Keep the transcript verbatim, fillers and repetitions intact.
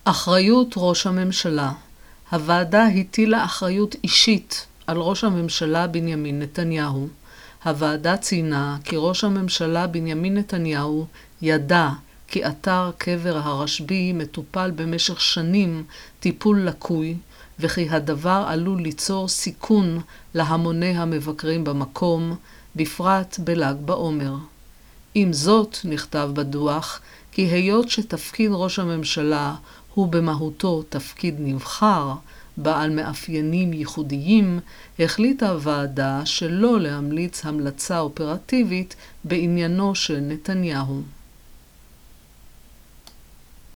אחריות ראש הממשלה. הוועדה הטילה אחריות אישית על ראש הממשלה בנימין נתניהו. הוועדה ציינה כי ראש הממשלה בנימין נתניהו ידע כי אתר קבר הרשב"י מטופל במשך שנים טיפול לקוי, וכי הדבר עלול ליצור סיכון להמוני המבקרים במקום, בפרט בל"ג בעומר. עם זאת, נכתב בדוח כי היות שתפקיד ראש הממשלה הוא במהותו תפקיד נבחר, בעל מאפיינים ייחודיים, החליטה הוועדה שלא להמליץ המלצה אופרטיבית בעניינו של נתניהו.